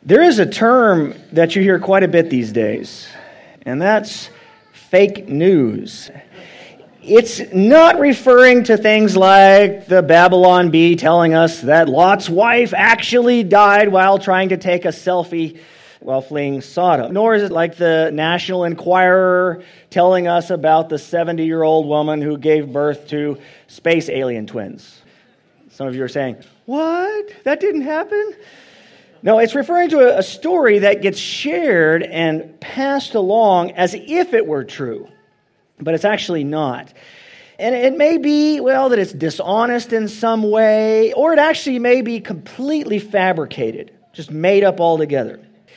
There is a term that you hear quite a bit these days, and that's fake news. It's not referring to things like the Babylon Bee telling us that Lot's wife actually died while trying to take a selfie while fleeing Sodom. Nor is it like the National Enquirer telling us about the 70-year-old woman who gave birth to space alien twins. Some of you are saying, "What? That didn't happen?" No, it's referring to a story that gets shared and passed along as if it were true, but it's actually not. And it may be, that it's dishonest in some way, or it actually may be completely fabricated, just made up altogether.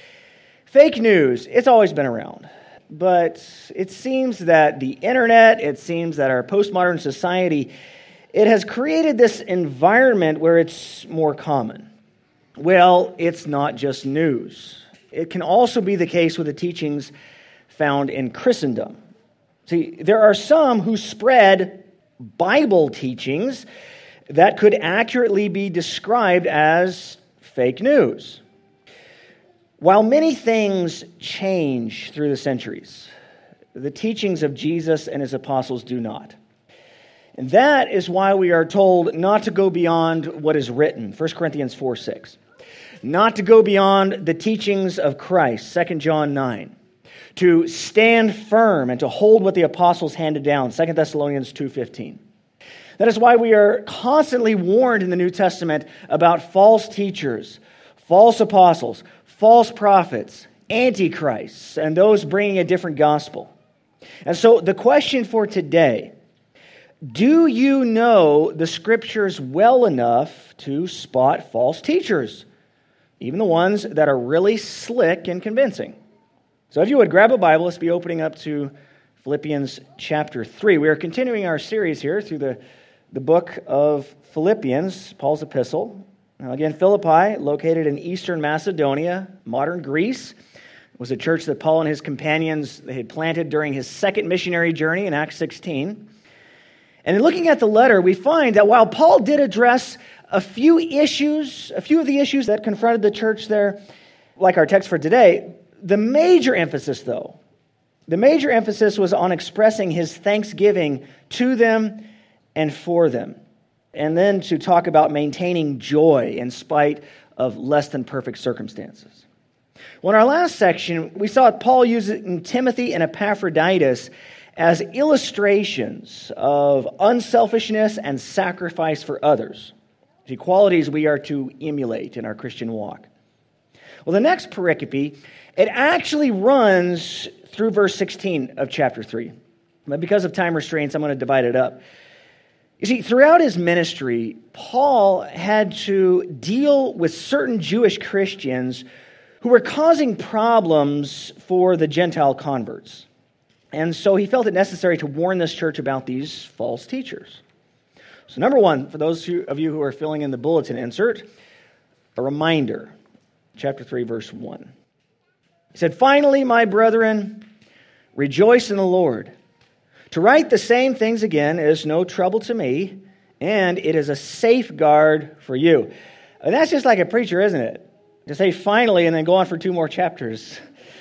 Fake news, it's always been around, but it seems that the internet, it seems that our postmodern society, it has created this environment where it's more common. Well, it's not just news. It can also be the case with the teachings found in Christendom. See, there are some who spread Bible teachings that could accurately be described as fake news. While many things change through the centuries, the teachings of Jesus and his apostles do not. And that is why we are told not to go beyond what is written, 1 Corinthians 4:6. Not to go beyond the teachings of Christ, 2 John 9. To stand firm and to hold what the apostles handed down, 2 Thessalonians 2:15. That is why we are constantly warned in the New Testament about false teachers, false apostles, false prophets, antichrists, and those bringing a different gospel. And so the question for today, do you know the Scriptures well enough to spot false teachers? Even the ones that are really slick and convincing. So if you would grab a Bible, let's be opening up to Philippians chapter 3. We are continuing our series here through the book of Philippians, Paul's epistle. Now again, Philippi, located in eastern Macedonia, modern Greece, was a church that Paul and his companions had planted during his second missionary journey in Acts 16. And in looking at the letter, we find that while Paul did address a few of the issues that confronted the church there, like our text for today, the major emphasis was on expressing his thanksgiving to them and for them. And then to talk about maintaining joy in spite of less than perfect circumstances. Well, in our last section, we saw Paul using Timothy and Epaphroditus as illustrations of unselfishness and sacrifice for others, the qualities we are to emulate in our Christian walk. Well, the next pericope, it actually runs through verse 16 of chapter 3. But because of time restraints, I'm going to divide it up. You see, throughout his ministry, Paul had to deal with certain Jewish Christians who were causing problems for the Gentile converts. And so he felt it necessary to warn this church about these false teachers. So number one, for those of you who are filling in the bulletin insert, a reminder. Chapter 3, verse 1. He said, "Finally, my brethren, rejoice in the Lord. To write the same things again is no trouble to me, and it is a safeguard for you." And that's just like a preacher, isn't it? To say finally and then go on for 2 more chapters.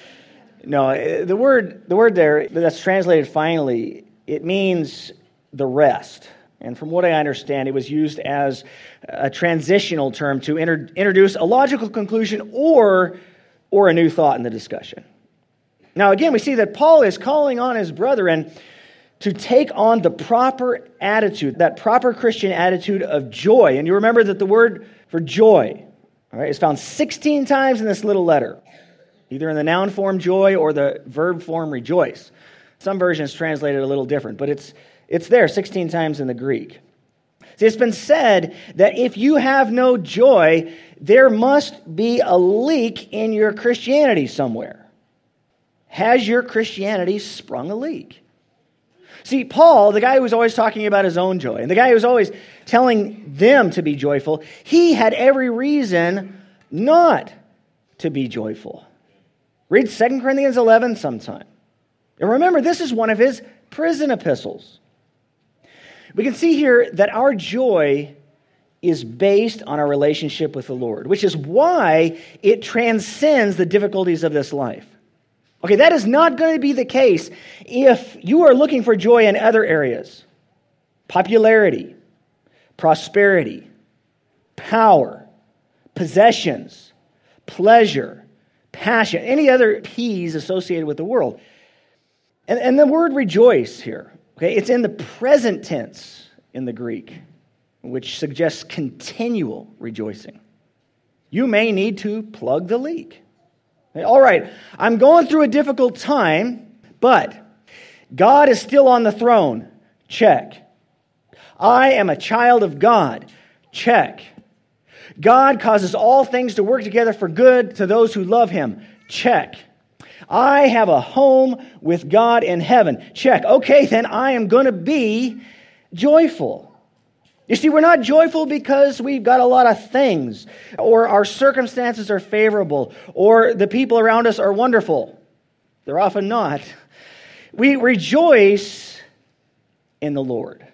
No, the word there that's translated finally, it means the rest. And from what I understand, it was used as a transitional term to introduce a logical conclusion or a new thought in the discussion. Now, again, we see that Paul is calling on his brethren to take on the proper attitude, that proper Christian attitude of joy. And you remember that the word for joy, all right, is found 16 times in this little letter, either in the noun form joy or the verb form rejoice. Some versions translate it a little different, but it's there 16 times in the Greek. See, it's been said that if you have no joy, there must be a leak in your Christianity somewhere. Has your Christianity sprung a leak? See, Paul, the guy who was always talking about his own joy, and the guy who was always telling them to be joyful, he had every reason not to be joyful. Read 2 Corinthians 11 sometime. And remember, this is one of his prison epistles. We can see here that our joy is based on our relationship with the Lord, which is why it transcends the difficulties of this life. Okay, that is not going to be the case if you are looking for joy in other areas. Popularity, prosperity, power, possessions, pleasure, passion, any other P's associated with the world. And the word rejoice here, okay, it's in the present tense in the Greek, which suggests continual rejoicing. You may need to plug the leak. All right, I'm going through a difficult time, but God is still on the throne. Check. I am a child of God. Check. God causes all things to work together for good to those who love Him. Check. I have a home with God in heaven. Check. Okay, then I am going to be joyful. You see, we're not joyful because we've got a lot of things, or our circumstances are favorable, or the people around us are wonderful. They're often not. We rejoice in the Lord.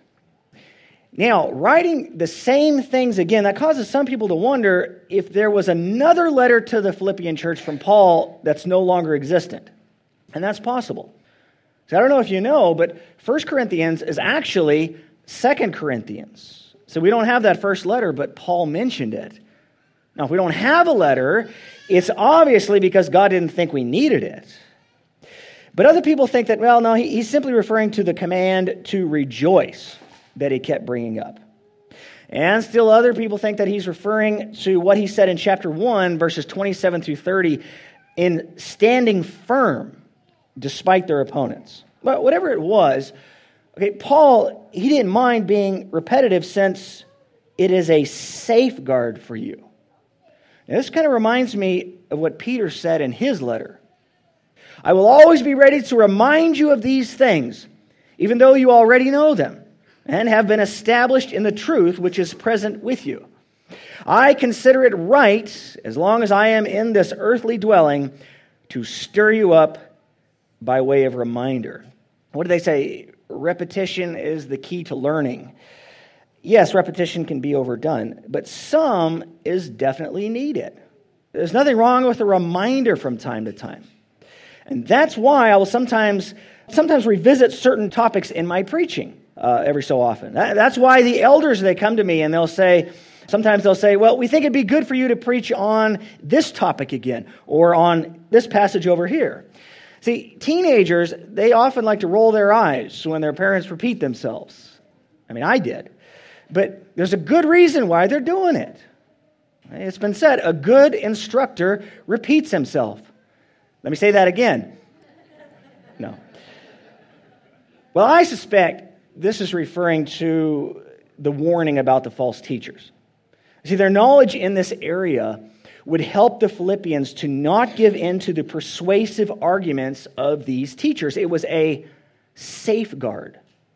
Now, writing the same things again, that causes some people to wonder if there was another letter to the Philippian church from Paul that's no longer existent. And that's possible. So I don't know if you know, but 1 Corinthians is actually 2 Corinthians. So we don't have that first letter, but Paul mentioned it. Now, if we don't have a letter, it's obviously because God didn't think we needed it. But other people think that, well, no, he's simply referring to the command to rejoice that he kept bringing up. And still other people think that he's referring to what he said in chapter 1, verses 27 through 30, in standing firm despite their opponents. But whatever it was, okay, Paul, he didn't mind being repetitive since it is a safeguard for you. Now, this kind of reminds me of what Peter said in his letter. I will always be ready to remind you of these things, even though you already know them, and have been established in the truth which is present with you. I consider it right, as long as I am in this earthly dwelling, to stir you up by way of reminder. What do they say? Repetition is the key to learning. Yes, repetition can be overdone, but some is definitely needed. There's nothing wrong with a reminder from time to time. And that's why I will sometimes revisit certain topics in my preaching every so often. That's why the elders, they come to me and sometimes they'll say, well, we think it'd be good for you to preach on this topic again, or on this passage over here. See, teenagers, they often like to roll their eyes when their parents repeat themselves. I mean, I did. But there's a good reason why they're doing it. It's been said, a good instructor repeats himself. Let me say that again. No. Well, I suspect this is referring to the warning about the false teachers. See, their knowledge in this area would help the Philippians to not give in to the persuasive arguments of these teachers. It was a safeguard.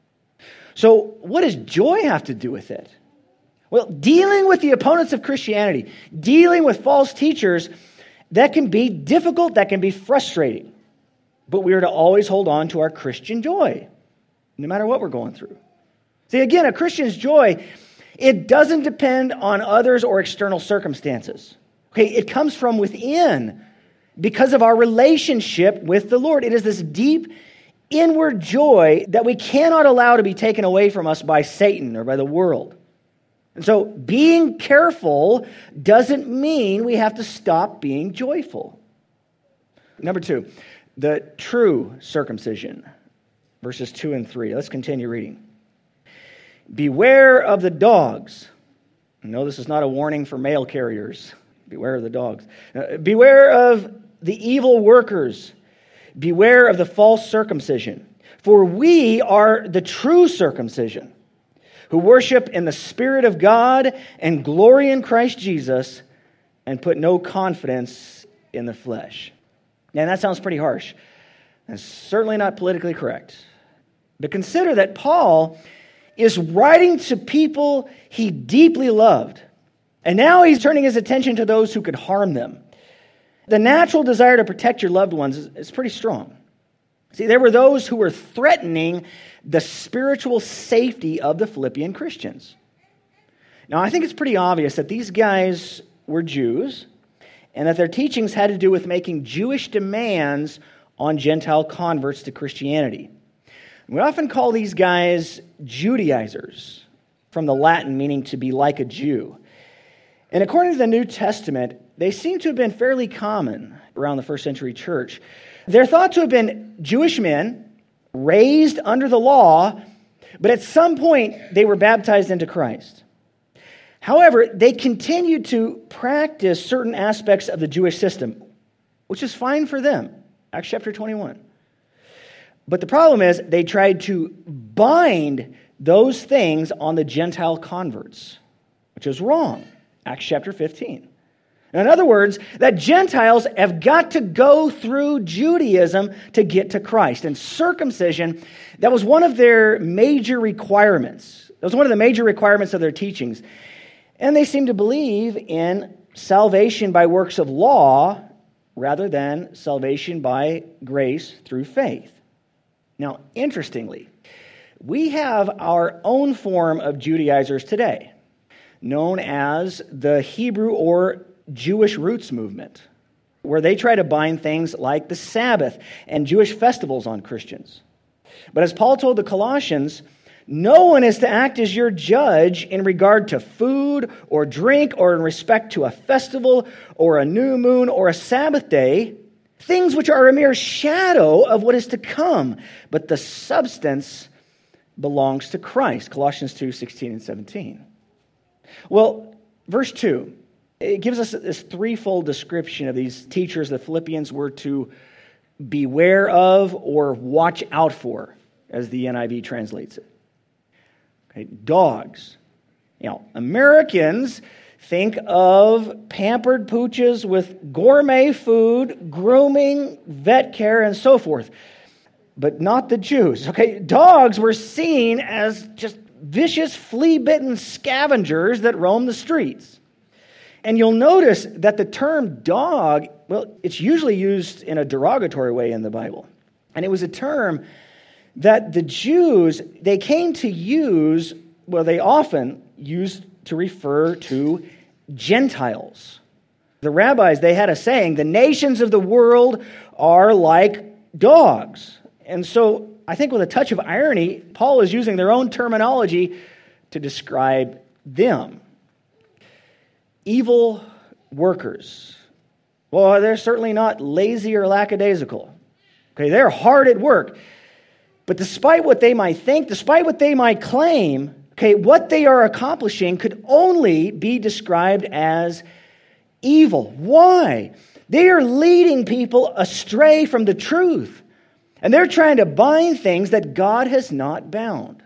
So what does joy have to do with it? Well, dealing with the opponents of Christianity, dealing with false teachers, that can be difficult, that can be frustrating. But we are to always hold on to our Christian joy, no matter what we're going through. See, again, a Christian's joy, it doesn't depend on others or external circumstances. Okay, it comes from within because of our relationship with the Lord. It is this deep inward joy that we cannot allow to be taken away from us by Satan or by the world. And so being careful doesn't mean we have to stop being joyful. Number 2, the true circumcision, verses 2 and 3. Let's continue reading. Beware of the dogs. No, this is not a warning for mail carriers. Beware of the dogs. Beware of the evil workers. Beware of the false circumcision. For we are the true circumcision, who worship in the Spirit of God and glory in Christ Jesus and put no confidence in the flesh. Now, that sounds pretty harsh. And certainly not politically correct. But consider that Paul is writing to people he deeply loved. And now he's turning his attention to those who could harm them. The natural desire to protect your loved ones is pretty strong. See, there were those who were threatening the spiritual safety of the Philippian Christians. Now, I think it's pretty obvious that these guys were Jews and that their teachings had to do with making Jewish demands on Gentile converts to Christianity. We often call these guys Judaizers, from the Latin meaning to be like a Jew. And according to the New Testament, they seem to have been fairly common around the first century church. They're thought to have been Jewish men raised under the law, but at some point they were baptized into Christ. However, they continued to practice certain aspects of the Jewish system, which is fine for them. Acts chapter 21. But the problem is they tried to bind those things on the Gentile converts, which is wrong. Acts chapter 15. In other words, that Gentiles have got to go through Judaism to get to Christ. And circumcision, that was one of their major requirements. That was one of the major requirements of their teachings. And they seem to believe in salvation by works of law rather than salvation by grace through faith. Now, interestingly, we have our own form of Judaizers today, known as the Hebrew or Jewish roots movement, where they try to bind things like the Sabbath and Jewish festivals on Christians. But as Paul told the Colossians, no one is to act as your judge in regard to food or drink or in respect to a festival or a new moon or a Sabbath day, things which are a mere shadow of what is to come, but the substance belongs to Christ. Colossians 2:16 and 17. Well, verse 2, it gives us this threefold description of these teachers the Philippians were to beware of or watch out for, as the NIV translates it. Okay, dogs. Americans think of pampered pooches with gourmet food, grooming, vet care, and so forth. But not the Jews. Okay, dogs were seen as just vicious, flea-bitten scavengers that roam the streets. And you'll notice that the term dog, well, it's usually used in a derogatory way in the Bible. And it was a term that the Jews, they came to use, well, they often used to refer to Gentiles. The rabbis, they had a saying, the nations of the world are like dogs. And so I think with a touch of irony, Paul is using their own terminology to describe them. Evil workers. Well, they're certainly not lazy or lackadaisical. Okay, they're hard at work. But despite what they might think, despite what they might claim, okay, what they are accomplishing could only be described as evil. Why? They are leading people astray from the truth. And they're trying to bind things that God has not bound.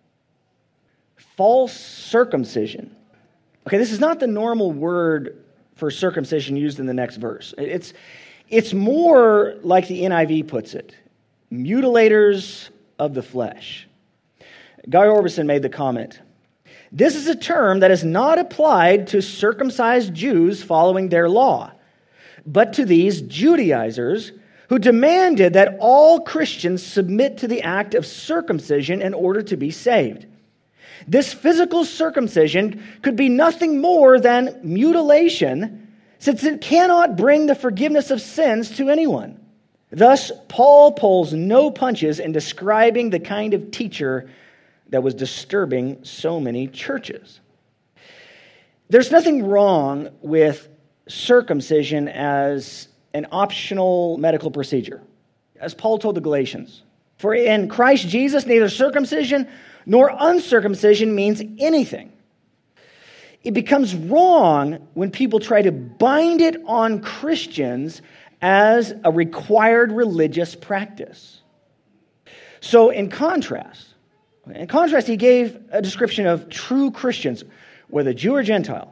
False circumcision. Okay, this is not the normal word for circumcision used in the next verse. It's more like the NIV puts it. Mutilators of the flesh. Guy Orbison made the comment, this is a term that is not applied to circumcised Jews following their law, but to these Judaizers who demanded that all Christians submit to the act of circumcision in order to be saved. This physical circumcision could be nothing more than mutilation, since it cannot bring the forgiveness of sins to anyone. Thus, Paul pulls no punches in describing the kind of teacher that was disturbing so many churches. There's nothing wrong with circumcision as an optional medical procedure. As Paul told the Galatians, for in Christ Jesus, neither circumcision nor uncircumcision means anything. It becomes wrong when people try to bind it on Christians as a required religious practice. So in contrast, he gave a description of true Christians, whether Jew or Gentile,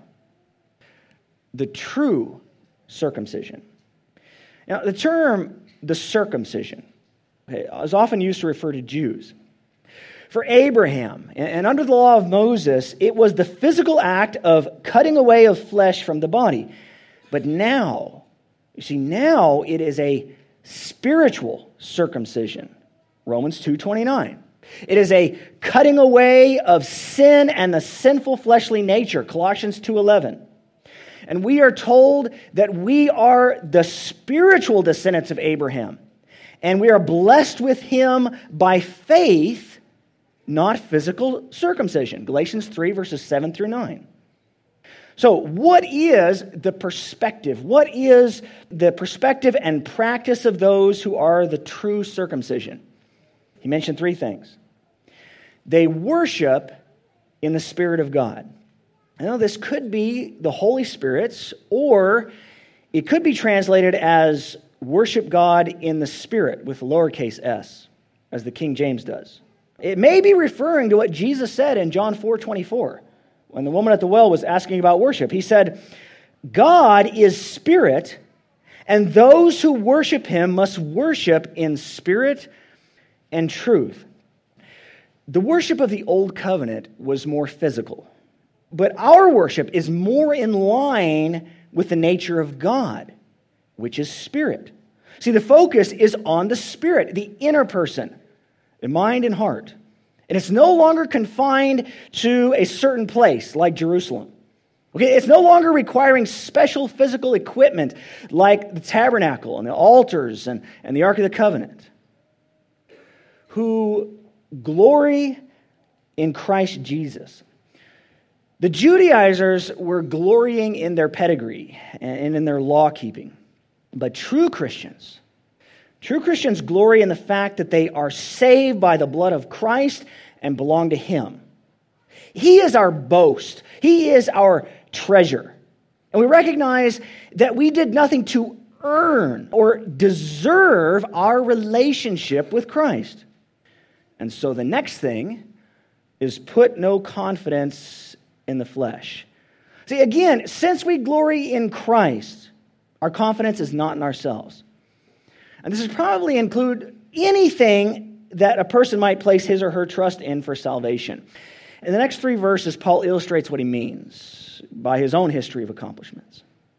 the true circumcision. Now, the term, the circumcision, is often used to refer to Jews. For Abraham, and under the law of Moses, it was the physical act of cutting away of flesh from the body. But now, now it is a spiritual circumcision. Romans 2:29. It is a cutting away of sin and the sinful fleshly nature, Colossians 2:11. And we are told that we are the spiritual descendants of Abraham, and we are blessed with him by faith, not physical circumcision, Galatians 3, verses 7 through 9. So what is the perspective? What is the perspective and practice of those who are the true circumcision? He mentioned three things. They worship in the Spirit of God. I know this could be the Holy Spirit's, or it could be translated as worship God in the Spirit with lowercase s, as the King James does. It may be referring to what Jesus said in John 4:24. When the woman at the well was asking about worship, he said, God is spirit, and those who worship him must worship in spirit and truth. The worship of the Old Covenant was more physical, but our worship is more in line with the nature of God, which is spirit. See, the focus is on the spirit, the inner person, the mind and heart. And it's no longer confined to a certain place like Jerusalem. Okay, it's no longer requiring special physical equipment like the tabernacle and the altars and the Ark of the Covenant. Who glory in Christ Jesus. The Judaizers were glorying in their pedigree and in their law keeping. But true Christians glory in the fact that they are saved by the blood of Christ and belong to him. He is our boast. He is our treasure. And we recognize that we did nothing to earn or deserve our relationship with Christ. And so the next thing is put no confidence in the flesh. See, again, since we glory in Christ, our confidence is not in ourselves. And this would probably include anything that a person might place his or her trust in for salvation. In the next three verses, Paul illustrates what he means by his own history of accomplishments.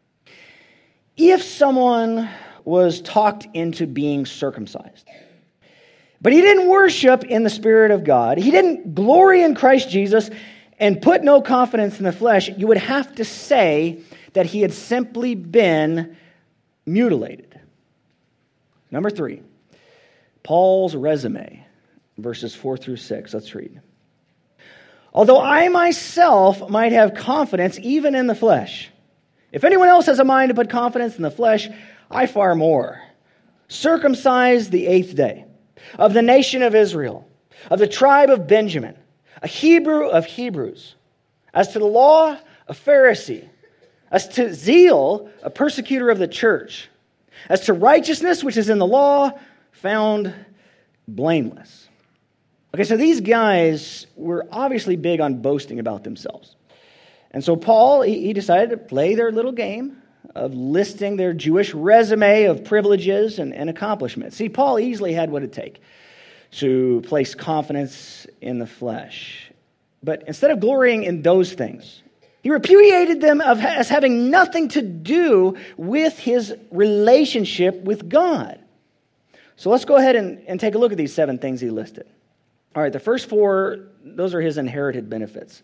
If someone was talked into being circumcised, but he didn't worship in the Spirit of God, he didn't glory in Christ Jesus, and put no confidence in the flesh, you would have to say that he had simply been mutilated. Number three, Paul's resume, verses 4 through 6. Let's read. Although I myself might have confidence even in the flesh, if anyone else has a mind to put confidence in the flesh, I far more. Circumcised the 8th day, of the nation of Israel, of the tribe of Benjamin, a Hebrew of Hebrews, as to the law, a Pharisee, as to zeal, a persecutor of the church, as to righteousness which is in the law, found blameless. Okay, so these guys were obviously big on boasting about themselves. And so Paul, he decided to play their little game of listing their Jewish resume of privileges and accomplishments. See, Paul easily had what it takes to place confidence in the flesh. But instead of glorying in those things, he repudiated them as having nothing to do with his relationship with God. So let's go ahead and take a look at these 7 things he listed. All right, the first 4, those are his inherited benefits.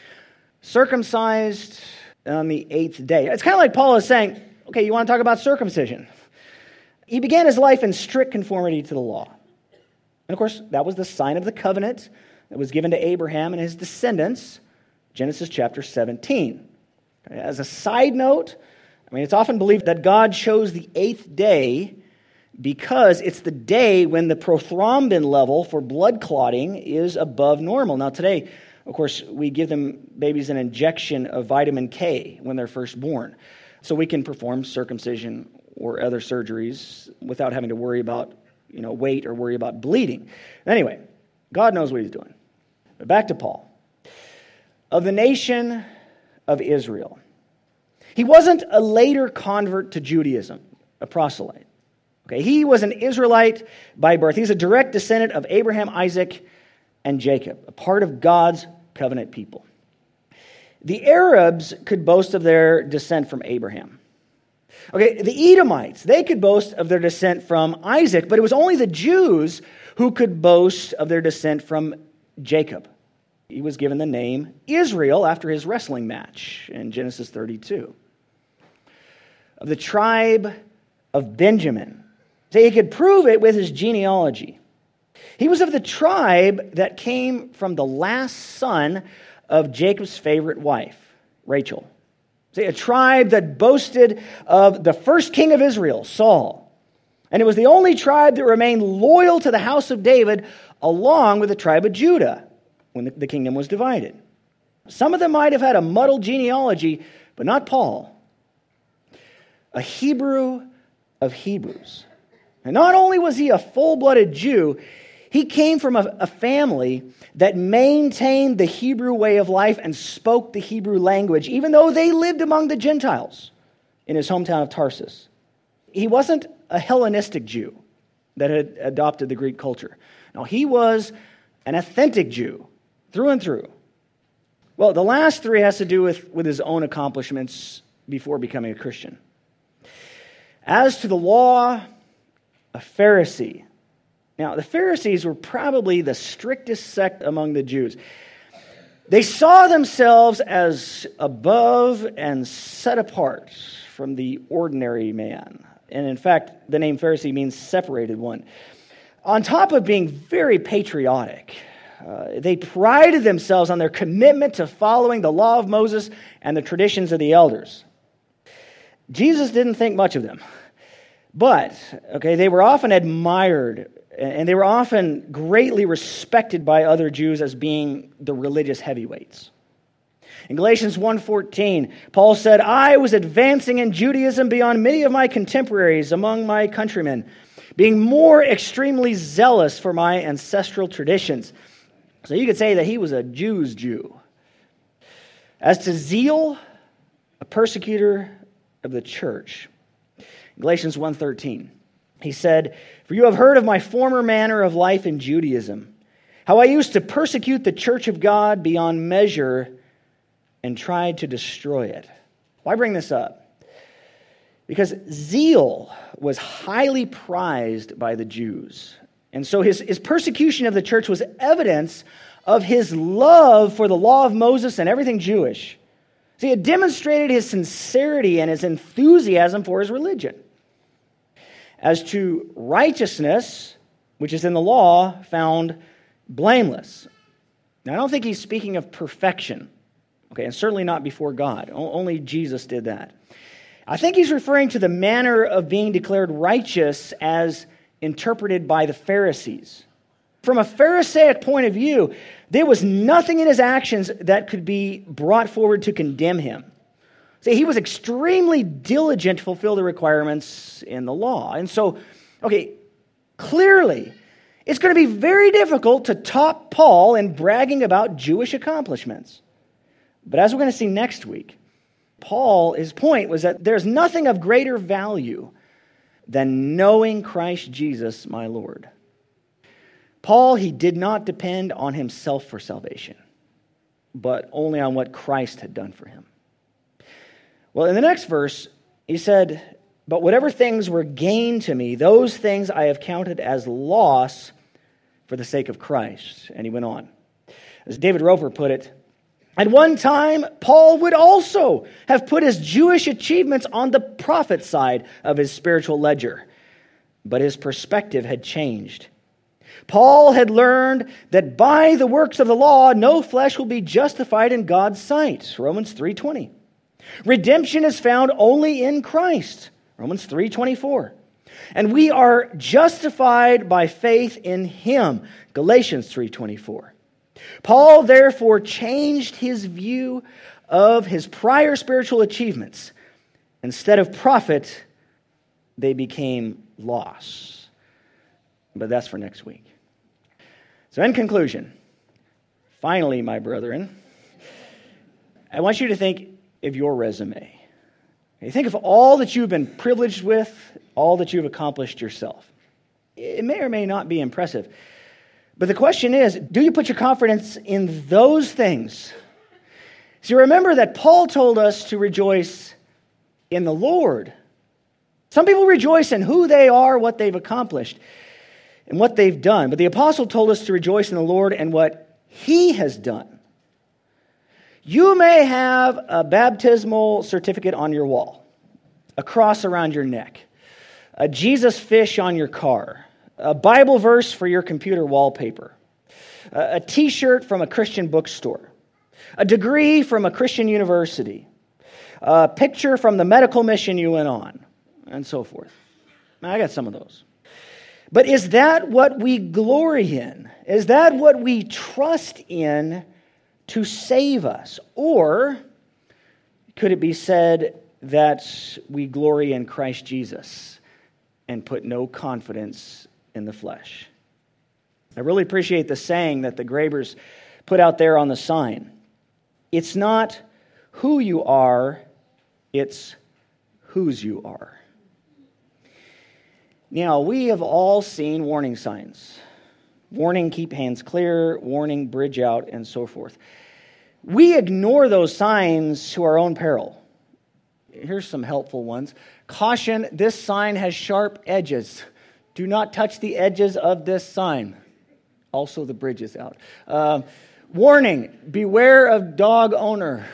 Circumcised on the 8th day. It's kind of like Paul is saying, okay, you want to talk about circumcision? He began his life in strict conformity to the law. And of course, that was the sign of the covenant that was given to Abraham and his descendants, Genesis chapter 17. As a side note, it's often believed that God chose the 8th day because it's the day when the prothrombin level for blood clotting is above normal. Now today, of course, we give babies an injection of vitamin K when they're first born, so we can perform circumcision or other surgeries without having to worry about weight or worry about bleeding. Anyway, God knows what he's doing. But back to Paul. Of the nation of Israel. He wasn't a later convert to Judaism, a proselyte. Okay, he was an Israelite by birth. He's a direct descendant of Abraham, Isaac, and Jacob, a part of God's covenant people. The Arabs could boast of their descent from Abraham. Okay, the Edomites, they could boast of their descent from Isaac, but it was only the Jews who could boast of their descent from Jacob. He was given the name Israel after his wrestling match in Genesis 32. Of the tribe of Benjamin, so he could prove it with his genealogy. He was of the tribe that came from the last son of Jacob's favorite wife, Rachel. See, a tribe that boasted of the first king of Israel, Saul. And it was the only tribe that remained loyal to the house of David, along with the tribe of Judah, when the kingdom was divided. Some of them might have had a muddled genealogy, but not Paul. A Hebrew of Hebrews. And not only was he a full-blooded Jew, he came from a family that maintained the Hebrew way of life and spoke the Hebrew language, even though they lived among the Gentiles in his hometown of Tarsus. He wasn't a Hellenistic Jew that had adopted the Greek culture. No, he was an authentic Jew through and through. Well, the last three has to do with his own accomplishments before becoming a Christian. As to the law, a Pharisee. Now, the Pharisees were probably the strictest sect among the Jews. They saw themselves as above and set apart from the ordinary man. And in fact, the name Pharisee means separated one. On top of being very patriotic, they prided themselves on their commitment to following the law of Moses and the traditions of the elders. Jesus didn't think much of them. But, they were often admired, and they were often greatly respected by other Jews as being the religious heavyweights. In Galatians 1:14, Paul said, "I was advancing in Judaism beyond many of my contemporaries among my countrymen, being more extremely zealous for my ancestral traditions." So you could say that he was a Jew's Jew. As to zeal, a persecutor of the church. Galatians 1:13, he said, "For you have heard of my former manner of life in Judaism, how I used to persecute the church of God beyond measure and tried to destroy it." Why bring this up? Because zeal was highly prized by the Jews. And so his persecution of the church was evidence of his love for the law of Moses and everything Jewish. See, it demonstrated his sincerity and his enthusiasm for his religion. As to righteousness, which is in the law, found blameless. Now, I don't think he's speaking of perfection, and certainly not before God. Only Jesus did that. I think he's referring to the manner of being declared righteous as interpreted by the Pharisees. From a Pharisaic point of view, there was nothing in his actions that could be brought forward to condemn him. See, he was extremely diligent to fulfill the requirements in the law. And so, clearly, it's going to be very difficult to top Paul in bragging about Jewish accomplishments. But as we're going to see next week, his point was that there's nothing of greater value than knowing Christ Jesus, my Lord. Paul, he did not depend on himself for salvation, but only on what Christ had done for him. Well, in the next verse, he said, "But whatever things were gain to me, those things I have counted as loss for the sake of Christ." And he went on. As David Roper put it, "At one time, Paul would also have put his Jewish achievements on the profit side of his spiritual ledger, but his perspective had changed. Paul had learned that by the works of the law, no flesh will be justified in God's sight." Romans 3:20. "Redemption is found only in Christ." Romans 3:24. "And we are justified by faith in him." Galatians 3:24. Paul therefore changed his view of his prior spiritual achievements. Instead of profit, they became loss. But that's for next week. So in conclusion, finally, my brethren, I want you to think of your resume. Think of all that you've been privileged with, all that you've accomplished yourself. It may or may not be impressive. But the question is, do you put your confidence in those things? See, remember that Paul told us to rejoice in the Lord Some people rejoice in who they are, what they've accomplished, and what they've done. But the apostle told us to rejoice in the Lord and what He has done. You may have a baptismal certificate on your wall, a cross around your neck, a Jesus fish on your car, a Bible verse for your computer wallpaper, a t-shirt from a Christian bookstore, a degree from a Christian university, a picture from the medical mission you went on, and so forth. I got some of those. But is that what we glory in? Is that what we trust in to save us? Or could it be said that we glory in Christ Jesus and put no confidence in the flesh? I really appreciate the saying that the Grabers put out there on the sign. It's not who you are, it's whose you are. Now, we have all seen warning signs. Warning, keep hands clear. Warning, bridge out, and so forth. We ignore those signs to our own peril. Here's some helpful ones. Caution, this sign has sharp edges. Do not touch the edges of this sign. Also, the bridge is out. Warning, beware of dog owner.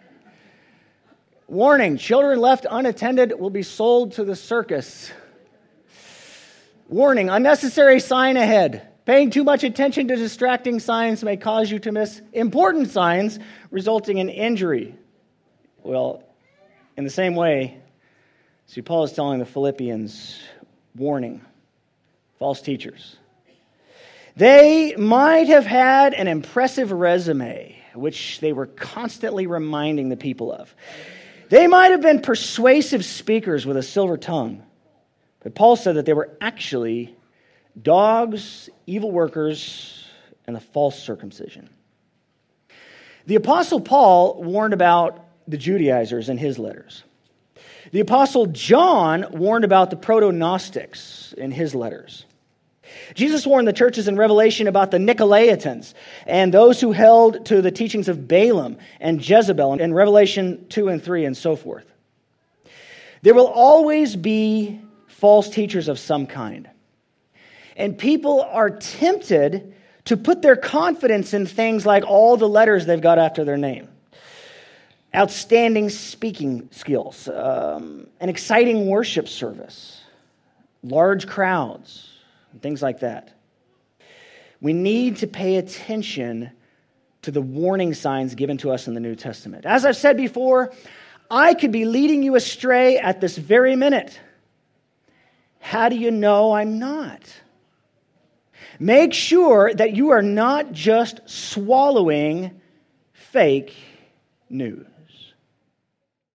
Warning, children left unattended will be sold to the circus. Warning, unnecessary sign ahead. Paying too much attention to distracting signs may cause you to miss important signs, resulting in injury. Well, in the same way, see, Paul is telling the Philippians, warning, false teachers. They might have had an impressive resume, which they were constantly reminding the people of. They might have been persuasive speakers with a silver tongue. But Paul said that they were actually dogs, evil workers, and the false circumcision. The Apostle Paul warned about the Judaizers in his letters. The Apostle John warned about the Proto-Gnostics in his letters. Jesus warned the churches in Revelation about the Nicolaitans and those who held to the teachings of Balaam and Jezebel in Revelation 2 and 3 and so forth. There will always be false teachers of some kind. And people are tempted to put their confidence in things like all the letters they've got after their name. Outstanding speaking skills, an exciting worship service, large crowds, and things like that. We need to pay attention to the warning signs given to us in the New Testament. As I've said before, I could be leading you astray at this very minute. How do you know I'm not? Make sure that you are not just swallowing fake news.